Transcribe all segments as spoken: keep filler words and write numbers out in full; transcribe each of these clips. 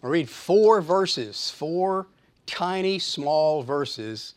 I'll read four verses, four tiny, small verses,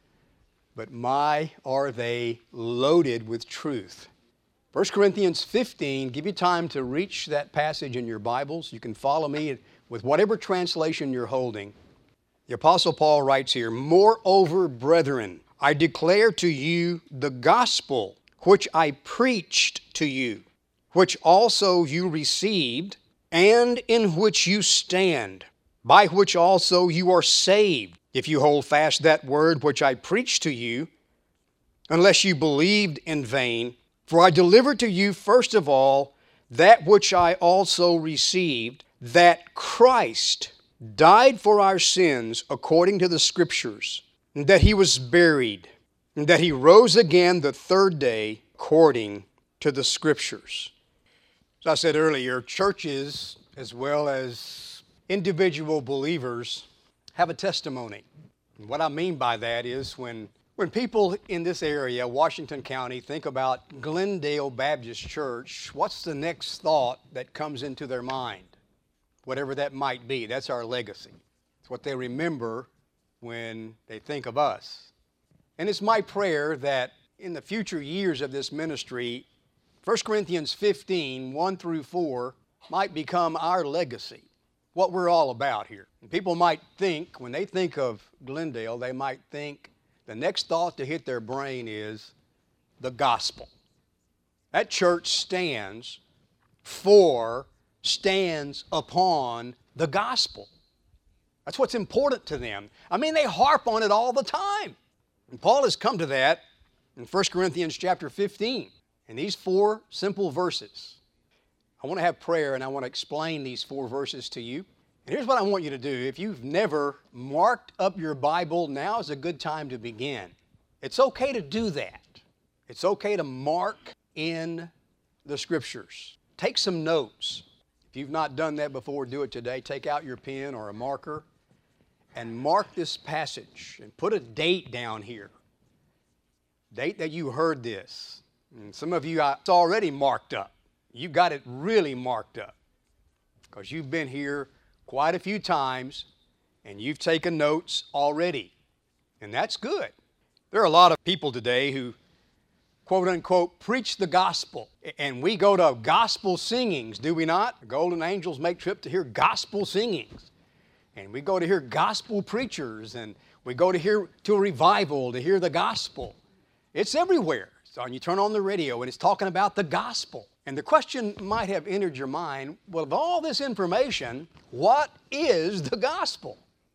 but my, are they loaded with truth. First Corinthians fifteen, give you time to reach that passage in your Bibles. You can follow me with whatever translation you're holding. The Apostle Paul writes here, "Moreover, brethren, I declare to you the gospel which I preached to you, which also you received, and in which you stand, by which also you are saved, if you hold fast that word which I preached to you, unless you believed in vain. For I delivered to you first of all that which I also received, that Christ died for our sins according to the Scriptures, and that He was buried, and that He rose again the third day according to the Scriptures." As I said earlier, churches as well as individual believers have a testimony. And what I mean by that is when, when people in this area, Washington County, think about Glendale Baptist Church, what's the next thought that comes into their mind? Whatever that might be, that's our legacy. It's what they remember when they think of us. And it's my prayer that in the future years of this ministry, First Corinthians fifteen, one through four, might become our legacy, what we're all about here. And people might think, when they think of Glendale, they might think the next thought to hit their brain is the gospel. That church stands for, stands upon the gospel. That's what's important to them. I mean, they harp on it all the time. And Paul has come to that in First Corinthians chapter fifteen. In these four simple verses, I want to have prayer and I want to explain these four verses to you. And here's what I want you to do. If you've never marked up your Bible, now is a good time to begin. It's okay to do that. It's okay to mark in the Scriptures. Take some notes. If you've not done that before, do it today. Take out your pen or a marker and mark this passage and put a date down here. Date that you heard this. And some of you, it's already marked up. You've got it really marked up because you've been here quite a few times and you've taken notes already. And that's good. There are a lot of people today who, quote unquote, preach the gospel. And we go to gospel singings, do we not? The Golden Angels make trip to hear gospel singings. And we go to hear gospel preachers and we go to hear to a revival to hear the gospel. It's everywhere. So you turn on the radio and it's talking about the gospel. And the question might have entered your mind, well, of all this information, what is the gospel?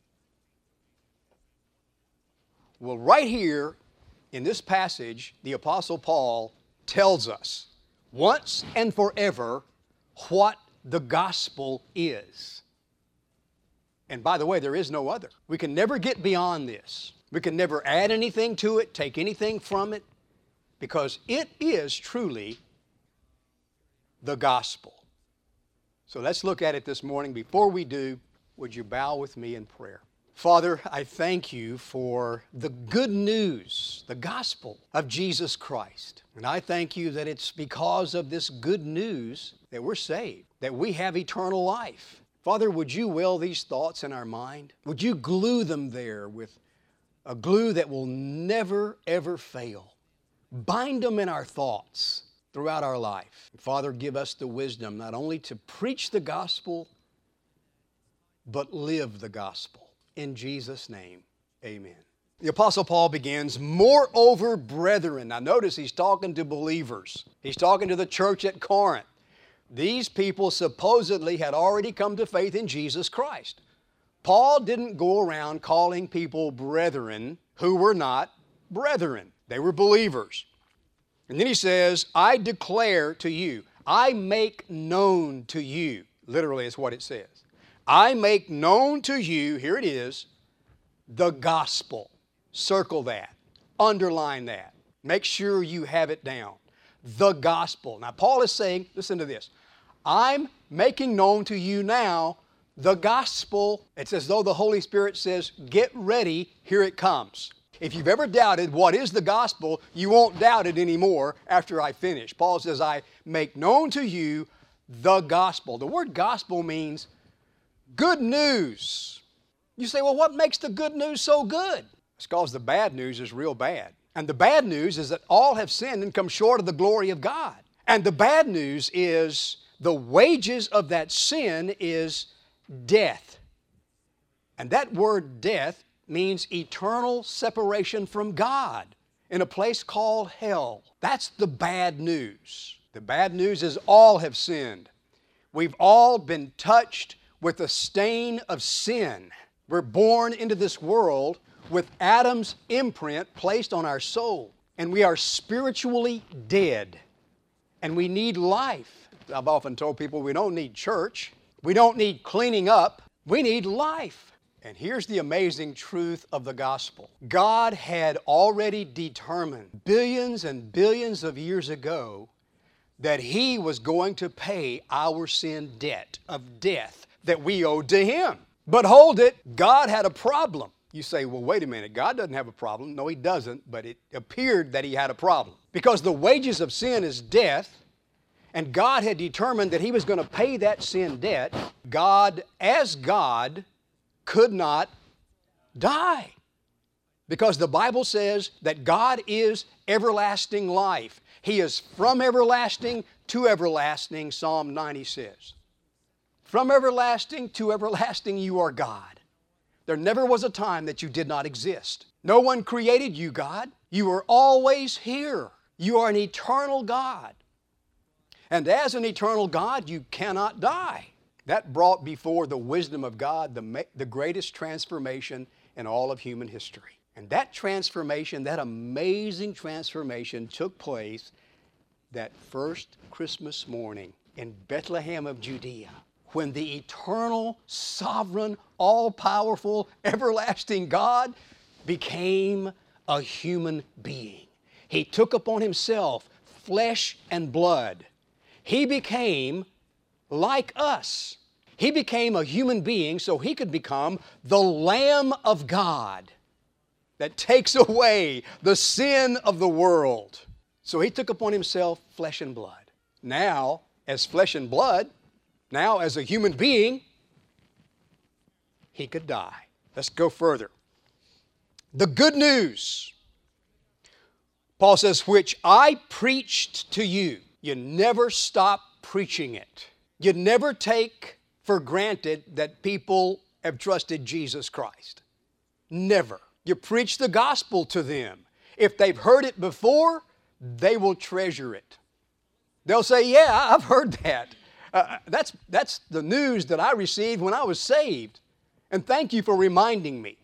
Well, right here in this passage, the Apostle Paul tells us once and forever what the gospel is. And by the way, there is no other. We can never get beyond this. We can never add anything to it, take anything from it, because it is truly the gospel. So let's look at it this morning. Before we do, would you bow with me in prayer? Father, I thank you for the good news, the gospel of Jesus Christ. And I thank you that it's because of this good news that we're saved, that we have eternal life. Father, would you will these thoughts in our mind? Would you glue them there with a glue that will never, ever fail? Bind them in our thoughts throughout our life. Father, give us the wisdom not only to preach the gospel, but live the gospel. In Jesus' name, amen. The Apostle Paul begins, "Moreover, brethren." Now notice he's talking to believers. He's talking to the church at Corinth. These people supposedly had already come to faith in Jesus Christ. Paul didn't go around calling people brethren who were not brethren. They were believers. And then he says, "I declare to you," I make known to you. Literally is what it says. I make known to you, here it is, the gospel. Circle that. Underline that. Make sure you have it down. The gospel. Now Paul is saying, listen to this. I'm making known to you now the gospel. It's as though the Holy Spirit says, get ready, here it comes. If you've ever doubted what is the gospel, you won't doubt it anymore after I finish. Paul says, I make known to you the gospel. The word gospel means good news. You say, well, what makes the good news so good? It's because the bad news is real bad. And the bad news is that all have sinned and come short of the glory of God. And the bad news is the wages of that sin is death. And that word death means eternal separation from God in a place called hell. That's the bad news. The bad news is all have sinned. We've all been touched with the stain of sin. We're born into this world with Adam's imprint placed on our soul. And we are spiritually dead. And we need life. I've often told people we don't need church. We don't need cleaning up. We need life. And here's the amazing truth of the gospel. God had already determined billions and billions of years ago that He was going to pay our sin debt of death that we owed to Him. But hold it, God had a problem. You say, well, wait a minute, God doesn't have a problem. No, He doesn't, but it appeared that He had a problem. Because the wages of sin is death, and God had determined that He was going to pay that sin debt. God, as God, could not die. Because the Bible says that God is everlasting life. He is from everlasting to everlasting, Psalm ninety says. From everlasting to everlasting you are God. There never was a time that you did not exist. No one created you, God. You are always here. You are an eternal God. And as an eternal God, you cannot die. That brought before the wisdom of God the, the greatest transformation in all of human history. And that transformation, that amazing transformation took place that first Christmas morning in Bethlehem of Judea, when the eternal, sovereign, all-powerful, everlasting God became a human being. He took upon Himself flesh and blood. He became like us. He became a human being so He could become the Lamb of God that takes away the sin of the world. So He took upon Himself flesh and blood. Now, as flesh and blood, now as a human being, He could die. Let's go further. The good news, Paul says, which I preached to you. You never stop preaching it. You never take for granted that people have trusted Jesus Christ. Never. You preach the gospel to them. If they've heard it before, they will treasure it. They'll say, yeah, I've heard that. Uh, that's, that's the news that I received when I was saved. And thank you for reminding me.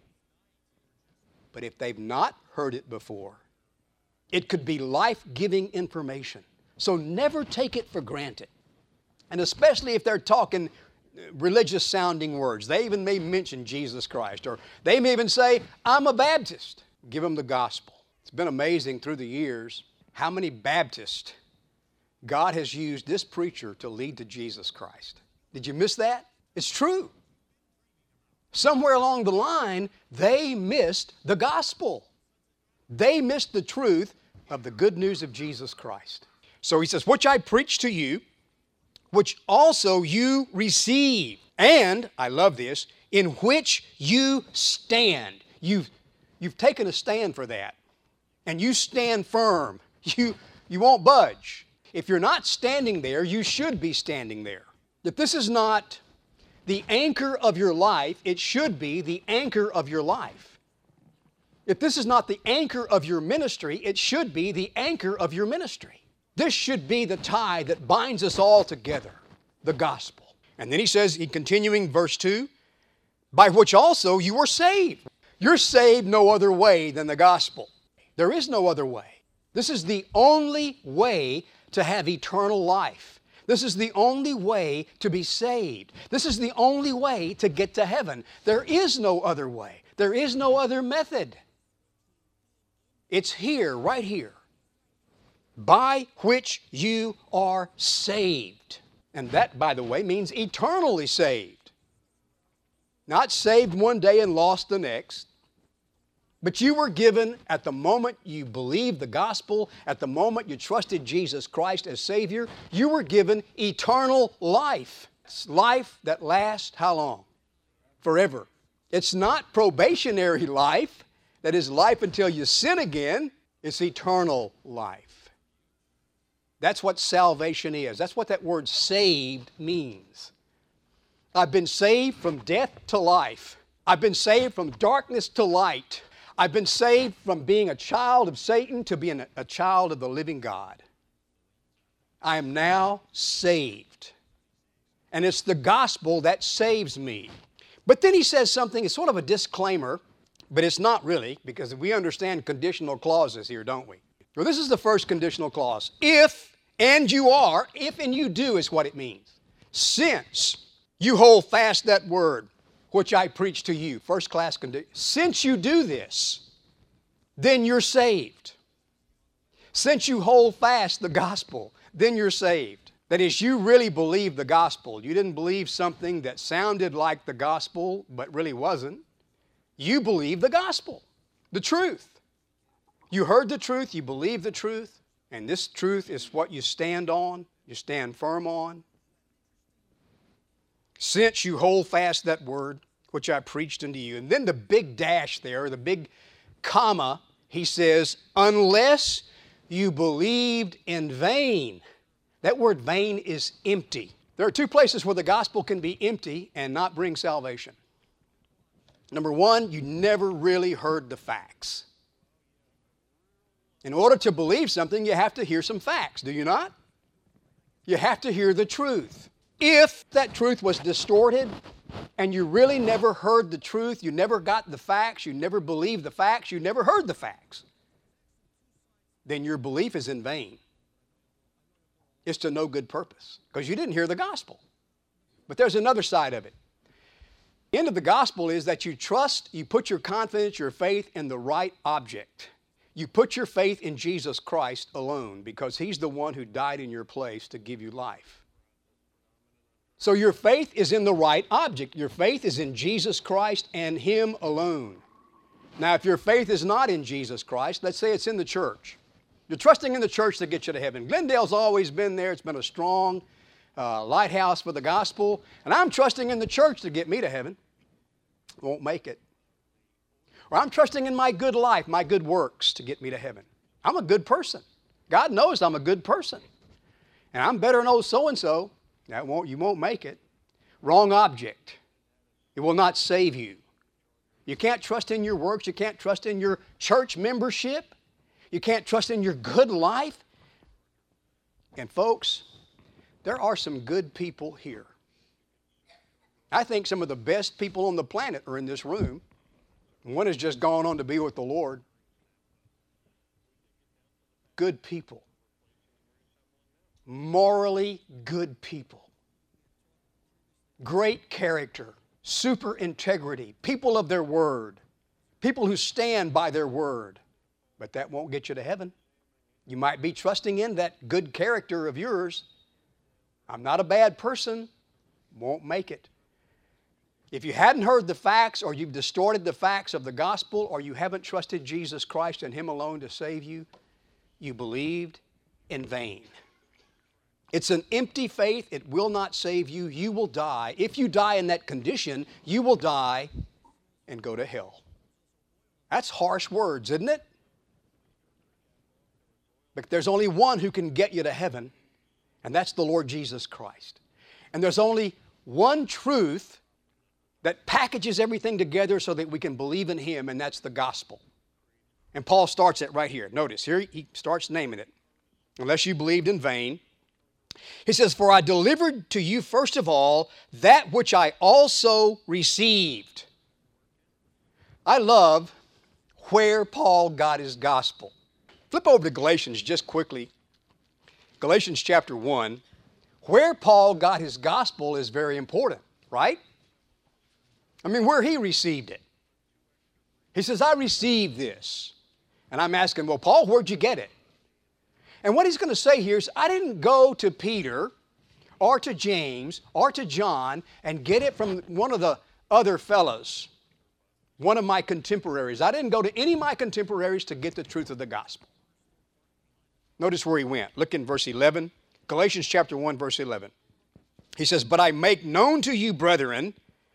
But if they've not heard it before, it could be life-giving information. So never take it for granted. And especially if they're talking religious-sounding words. They even may mention Jesus Christ. Or they may even say, I'm a Baptist. Give them the gospel. It's been amazing through the years how many Baptists God has used this preacher to lead to Jesus Christ. Did you miss that? It's true. Somewhere along the line, they missed the gospel. They missed the truth of the good news of Jesus Christ. So he says, which I preach to you, which also you receive, and, I love this, in which you stand. You've, you've taken a stand for that, and you stand firm. You, you won't budge. If you're not standing there, you should be standing there. If this is not the anchor of your life, it should be the anchor of your life. If this is not the anchor of your ministry, it should be the anchor of your ministry. This should be the tie that binds us all together, the gospel. And then he says, in continuing verse two, by which also you were saved. You're saved no other way than the gospel. There is no other way. This is the only way to have eternal life. This is the only way to be saved. This is the only way to get to heaven. There is no other way. There is no other method. It's here, right here. By which you are saved. And that, by the way, means eternally saved. Not saved one day and lost the next. But you were given, at the moment you believed the gospel, at the moment you trusted Jesus Christ as Savior, you were given eternal life. It's life that lasts how long? forever. It's not probationary life, that is life until you sin again. It's eternal life. That's what salvation is. That's what that word saved means. I've been saved from death to life. I've been saved from darkness to light. I've been saved from being a child of Satan to being a, a child of the living God. I am now saved. And it's the gospel that saves me. But then he says something, it's sort of a disclaimer, but it's not really, because we understand conditional clauses here, don't we? Well, this is the first conditional clause. If and you are, if and you do is what it means. Since you hold fast that word which I preach to you, first class condition. Since you do this, then you're saved. Since you hold fast the gospel, then you're saved. That is, you really believe the gospel. You didn't believe something that sounded like the gospel, but really wasn't. You believe the gospel, the truth. You heard the truth, you believe the truth, and this truth is what you stand on, you stand firm on. Since you hold fast that word which I preached unto you. And then the big dash there, the big comma, he says, unless you believed in vain. That word vain is empty. There are two places where the gospel can be empty and not bring salvation. Number one, you never really heard the facts. In order to believe something, you have to hear some facts, do you not? You have to hear the truth. If that truth was distorted and you really never heard the truth, you never got the facts, you never believed the facts, you never heard the facts, then your belief is in vain. It's to no good purpose because you didn't hear the gospel. But there's another side of it. The end of the gospel is that you trust, you put your confidence, your faith in the right object. You put your faith in Jesus Christ alone because He's the one who died in your place to give you life. So your faith is in the right object. Your faith is in Jesus Christ and Him alone. Now, if your faith is not in Jesus Christ, let's say it's in the church. You're trusting in the church to get you to heaven. Glendale's always been there. It's been a strong uh, lighthouse for the gospel. And I'm trusting in the church to get me to heaven. Won't make it. Or I'm trusting in my good life, my good works to get me to heaven. I'm a good person. God knows I'm a good person. And I'm better than old so-and-so. That won't, you won't make it. Wrong object. It will not save you. You can't trust in your works. You can't trust in your church membership. You can't trust in your good life. And folks, there are some good people here. I think some of the best people on the planet are in this room. One has just gone on to be with the Lord. Good people. Morally good people. Great character. Super integrity. People of their word. People who stand by their word. But that won't get you to heaven. You might be trusting in that good character of yours. I'm not a bad person. Won't make it. If you hadn't heard the facts, or you've distorted the facts of the gospel, or you haven't trusted Jesus Christ and Him alone to save you, you believed in vain. It's an empty faith. It will not save you. You will die. If you die in that condition, you will die and go to hell. That's harsh words, isn't it? But there's only one who can get you to heaven, and that's the Lord Jesus Christ. And there's only one truth that packages everything together so that we can believe in Him, and that's the gospel. And Paul starts it right here. Notice, here he starts naming it. Unless you believed in vain. He says, for I delivered to you first of all that which I also received. I love where Paul got his gospel. Flip over to Galatians just quickly. Galatians chapter one. Where Paul got his gospel is very important, right? I mean, where he received it. He says, I received this. And I'm asking, well, Paul, where'd you get it? And what he's going to say here is, I didn't go to Peter or to James or to John and get it from one of the other fellows, one of my contemporaries. I didn't go to any of my contemporaries to get the truth of the gospel. Notice where he went. Look in verse eleven. Galatians chapter one, verse eleven. He says, but I make known to you, brethren,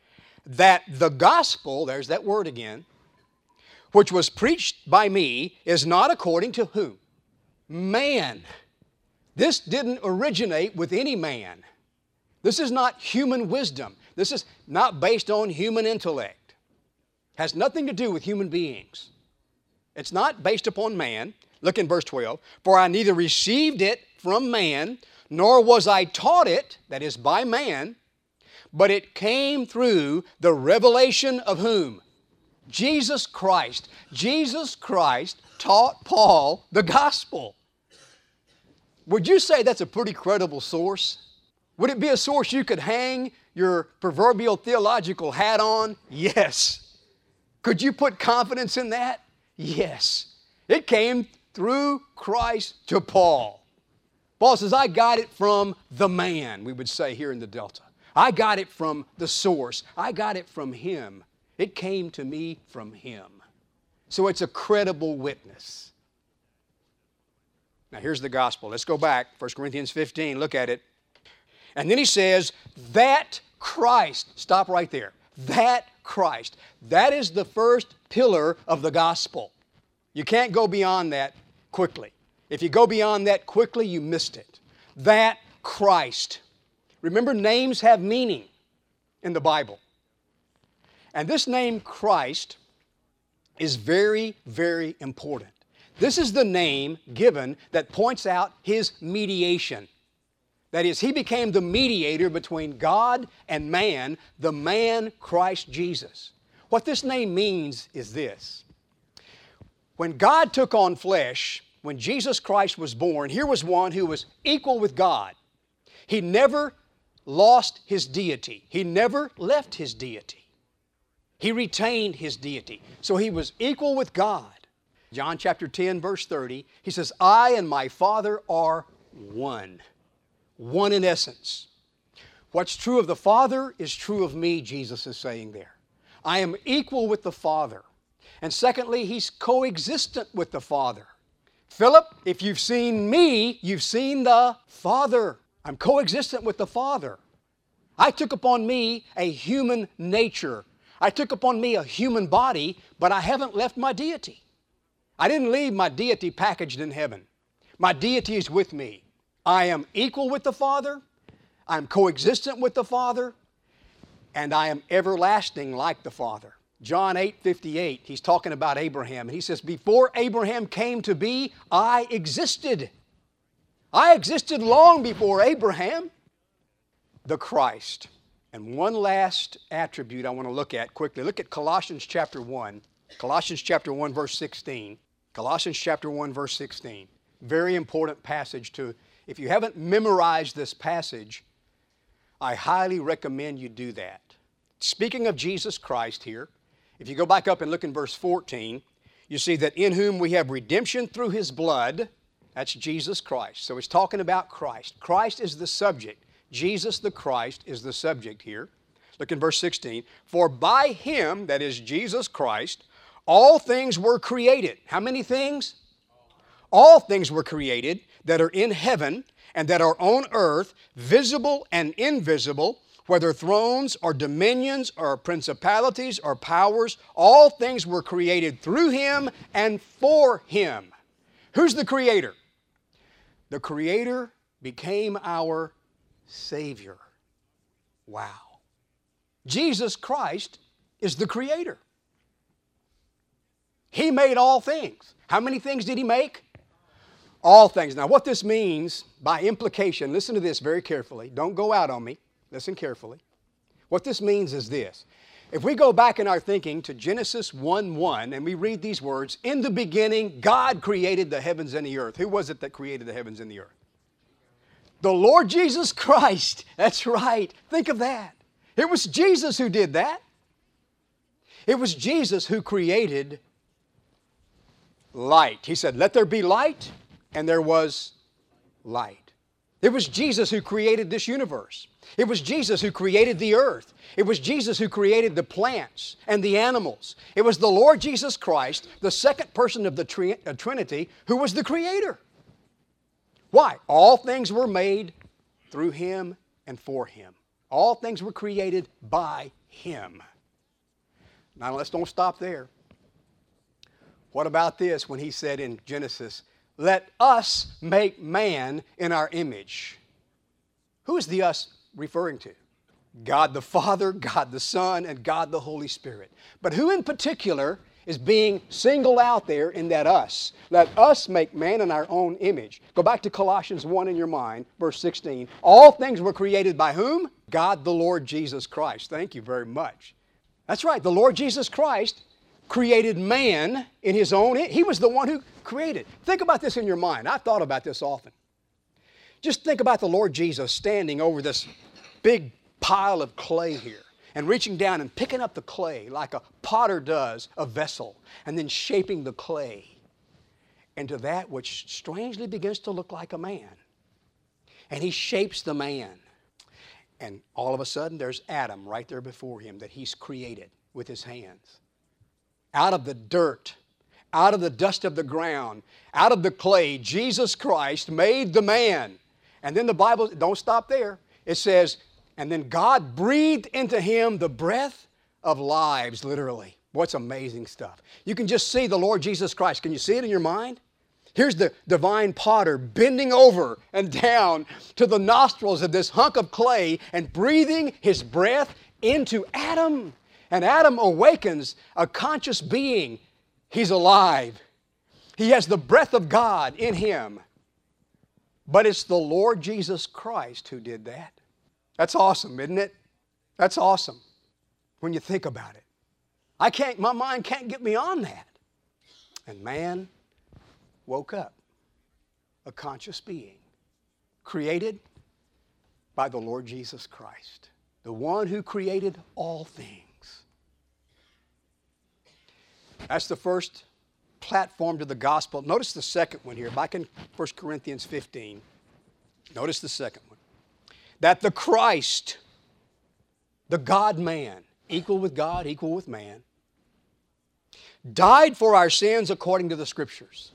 that the gospel, there's that word again, which was preached by me, is not according to whom? Man. This didn't originate with any man. This is not human wisdom. This is not based on human intellect. Has nothing to do with human beings. It's not based upon man. Look in verse twelve. For I neither received it from man, nor was I taught it, that is by man, but it came through the revelation of whom? Jesus Christ. Jesus Christ taught Paul the gospel. Would you say that's a pretty credible source? Would it be a source you could hang your proverbial theological hat on? Yes. Could you put confidence in that? Yes. It came through Christ to Paul. Paul says, I got it from the man, we would say here in the Delta. I got it from the source. I got it from him. It came to me from him. So it's a credible witness. Now here's the gospel. Let's go back. First Corinthians fifteen, look at it. And then he says, that Christ, stop right there. That Christ. That is the first pillar of the gospel. You can't go beyond that quickly. If you go beyond that quickly, you missed it. That Christ. Remember, names have meaning in the Bible. And this name Christ is very, very important. This is the name given that points out His mediation. That is, He became the mediator between God and man, the man Christ Jesus. What this name means is this. When God took on flesh, when Jesus Christ was born, here was one who was equal with God. He never lost His deity. He never left His deity. He retained His deity. So He was equal with God. John chapter ten, verse thirty, He says, I and my Father are one. One in essence. What's true of the Father is true of me, Jesus is saying there. I am equal with the Father. And secondly, He's coexistent with the Father. Philip, if you've seen me, you've seen the Father. I'm coexistent with the Father. I took upon me a human nature. I took upon me a human body, but I haven't left my deity. I didn't leave my deity packaged in heaven. My deity is with me. I am equal with the Father. I'm coexistent with the Father. And I am everlasting like the Father. John eight fifty-eight, he's talking about Abraham. And he says, before Abraham came to be, I existed. I existed long before Abraham. The Christ. And one last attribute I want to look at quickly. Look at Colossians chapter one. Colossians chapter one, verse sixteen. Colossians chapter one, verse sixteen. Very important passage to, if you haven't memorized this passage, I highly recommend you do that. Speaking of Jesus Christ here, if you go back up and look in verse fourteen, you see that in whom we have redemption through His blood. That's Jesus Christ. So it's talking about Christ. Christ is the subject. Jesus the Christ is the subject here. Look in verse sixteen. For by Him, that is Jesus Christ, all things were created. How many things? All things were created that are in heaven and that are on earth, visible and invisible, whether thrones or dominions or principalities or powers, all things were created through Him and for Him. Who's the Creator? The Creator became our Savior. Wow. Jesus Christ is the Creator. He made all things. How many things did He make? All things. Now what this means by implication, listen to this very carefully. Don't go out on me. Listen carefully. What this means is this. If we go back in our thinking to Genesis one one and we read these words, in the beginning God created the heavens and the earth. Who was it that created the heavens and the earth? The Lord Jesus Christ. That's right. Think of that. It was Jesus who did that. It was Jesus who created light. He said, let there be light, and there was light. It was Jesus who created this universe. It was Jesus who created the earth. It was Jesus who created the plants and the animals. It was the Lord Jesus Christ, the second person of the tri- uh, Trinity, who was the Creator. Why? All things were made through Him and for Him. All things were created by Him. Now let's don't stop there. What about this when he said in Genesis, let us make man in our image? Who is the us referring to? God the Father, God the Son, and God the Holy Spirit. But who in particular is being singled out there in that us? Let us make man in our own image. Go back to Colossians one in your mind, verse sixteen. All things were created by whom? God the Lord Jesus Christ. Thank you very much. That's right, the Lord Jesus Christ created man in His own image. He was the one who created. Think about this in your mind. I've thought about this often. Just think about the Lord Jesus standing over this big pile of clay here and reaching down and picking up the clay like a potter does a vessel and then shaping the clay into that which strangely begins to look like a man. And He shapes the man. And all of a sudden there's Adam right there before him that He's created with His hands. Out of the dirt, out of the dust of the ground, out of the clay, Jesus Christ made the man. And then the Bible, don't stop there. It says, and then God breathed into him the breath of lives, literally. What's amazing stuff. You can just see the Lord Jesus Christ. Can you see it in your mind? Here's the divine potter bending over and down to the nostrils of this hunk of clay and breathing His breath into Adam. And Adam awakens a conscious being. He's alive. He has the breath of God in him. But it's the Lord Jesus Christ who did that. That's awesome, isn't it? That's awesome when you think about it. I can't, my mind can't get beyond that. And man woke up, a conscious being, created by the Lord Jesus Christ, the one who created all things. That's the first platform to the gospel. Notice the second one here, back in First Corinthians fifteen. Notice the second one. That the Christ, the God-man, equal with God, equal with man, died for our sins according to the Scriptures.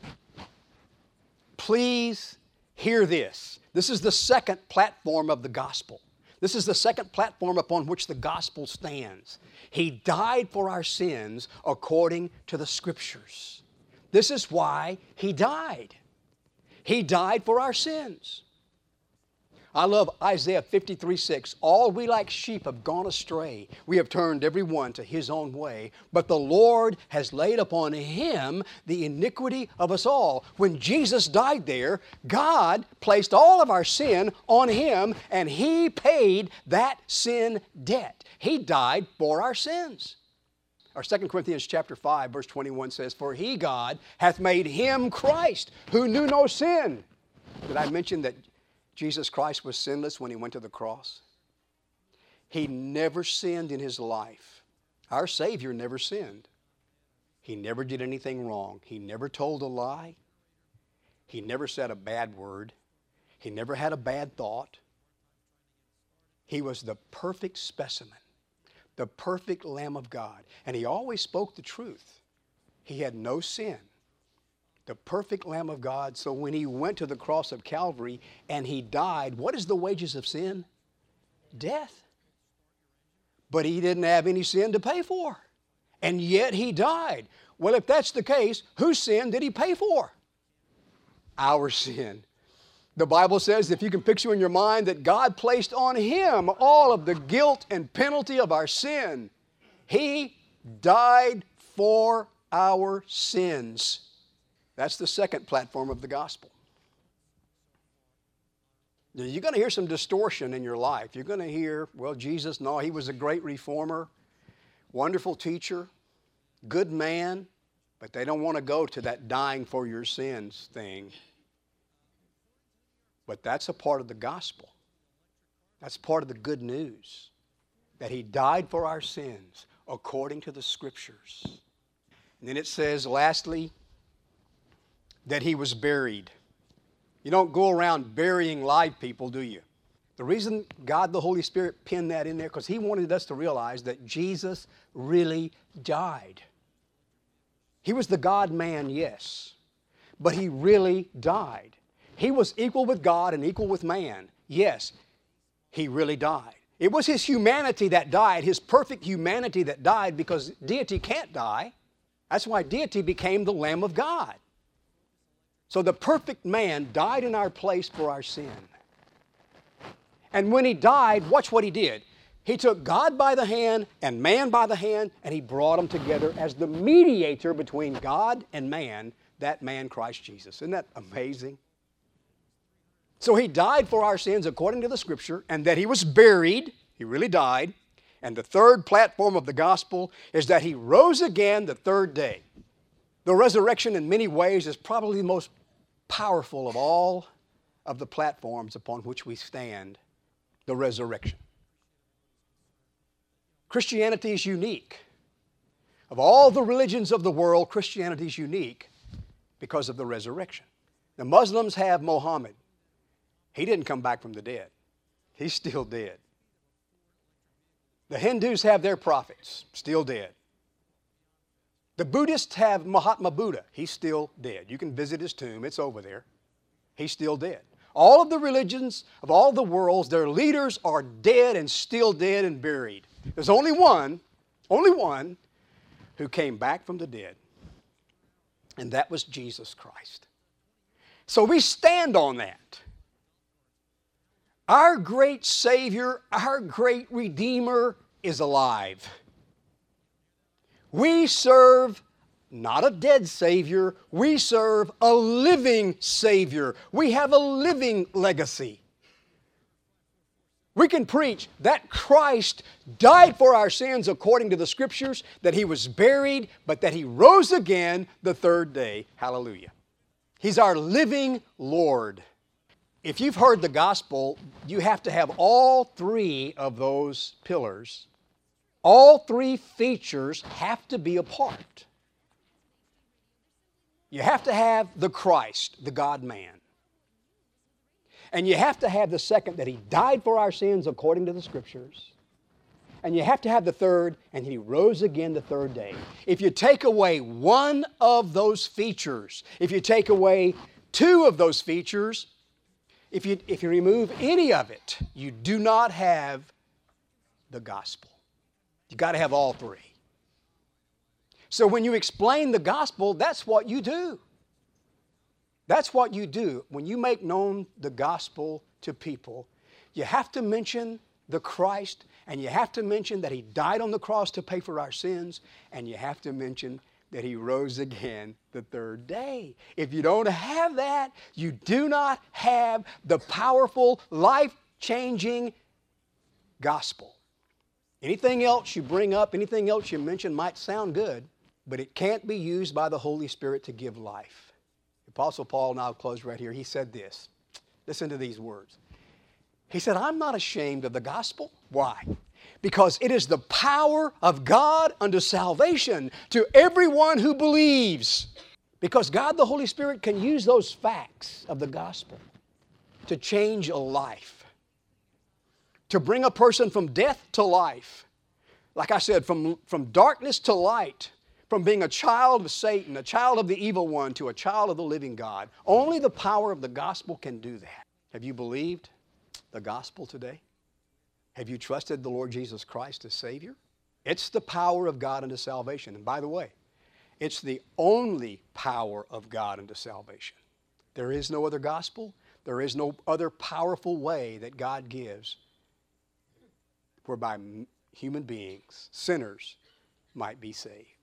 Please hear this. This is the second platform of the gospel. This is the second platform upon which the gospel stands. He died for our sins according to the Scriptures. This is why He died. He died for our sins. I love Isaiah fifty-three six. All we like sheep have gone astray. We have turned every one to his own way. But the Lord has laid upon Him the iniquity of us all. When Jesus died there, God placed all of our sin on Him, and He paid that sin debt. He died for our sins. Our Second Corinthians chapter five, verse twenty-one says, For He, God, hath made Him Christ, who knew no sin. Did I mention that Jesus Christ was sinless when He went to the cross? He never sinned in His life. Our Savior never sinned. He never did anything wrong. He never told a lie. He never said a bad word. He never had a bad thought. He was the perfect specimen, the perfect Lamb of God. And He always spoke the truth. He had no sin. The perfect Lamb of God. So when He went to the cross of Calvary and He died, what is the wages of sin? Death. But He didn't have any sin to pay for. And yet He died. Well, if that's the case, whose sin did He pay for? Our sin. The Bible says, if you can picture in your mind, that God placed on Him all of the guilt and penalty of our sin. He died for our sins. That's the second platform of the gospel. Now, you're going to hear some distortion in your life. You're going to hear, well, Jesus, no, He was a great reformer, wonderful teacher, good man, but they don't want to go to that dying for your sins thing. But that's a part of the gospel. That's part of the good news, that He died for our sins according to the Scriptures. And then it says, lastly, that He was buried. You don't go around burying live people, do you? The reason God the Holy Spirit pinned that in there, because He wanted us to realize that Jesus really died. He was the God-man, yes, but He really died. He was equal with God and equal with man. Yes, He really died. It was his humanity that died, his perfect humanity that died, because deity can't die. That's why deity became the Lamb of God. So the perfect man died in our place for our sin. And when he died, watch what he did. He took God by the hand and man by the hand, and he brought them together as the mediator between God and man, that man Christ Jesus. Isn't that amazing? So he died for our sins according to the Scripture, and that he was buried. He really died. And the third platform of the gospel is that he rose again the third day. The resurrection in many ways is probably the most powerful of all of the platforms upon which we stand, the resurrection. Christianity is unique. Of all the religions of the world, Christianity is unique because of the resurrection. The Muslims have Muhammad. He didn't come back from the dead. He's still dead. The Hindus have their prophets, still dead. The Buddhists have Mahatma Buddha. He's still dead. You can visit his tomb. It's over there. He's still dead. All of the religions of all the worlds, their leaders are dead and still dead and buried. There's only one, only one who came back from the dead, and that was Jesus Christ. So we stand on that. Our great Savior, our great Redeemer is alive. We serve not a dead Savior, we serve a living Savior. We have a living legacy. We can preach that Christ died for our sins according to the Scriptures, that He was buried, but that He rose again the third day. Hallelujah. He's our living Lord. If you've heard the gospel, you have to have all three of those pillars. All three features have to be a part. You have to have the Christ, the God-man. And you have to have the second, that He died for our sins according to the Scriptures. And you have to have the third, and He rose again the third day. If you take away one of those features, if you take away two of those features, if you, if you remove any of it, you do not have the gospel. You've got to have all three. So when you explain the gospel, that's what you do. That's what you do. When you make known the gospel to people, you have to mention the Christ, and you have to mention that He died on the cross to pay for our sins, and you have to mention that He rose again the third day. If you don't have that, you do not have the powerful, life-changing gospel. Anything else you bring up, anything else you mention might sound good, but it can't be used by the Holy Spirit to give life. The Apostle Paul, and I'll close right here, he said this. Listen to these words. He said, I'm not ashamed of the gospel. Why? Because it is the power of God unto salvation to everyone who believes. Because God the Holy Spirit can use those facts of the gospel to change a life, to bring a person from death to life. Like I said, from, from darkness to light, from being a child of Satan, a child of the evil one, to a child of the living God. Only the power of the gospel can do that. Have you believed the gospel today? Have you trusted the Lord Jesus Christ as Savior? It's the power of God unto salvation. And by the way, it's the only power of God unto salvation. There is no other gospel. There is no other powerful way that God gives whereby human beings, sinners, might be saved.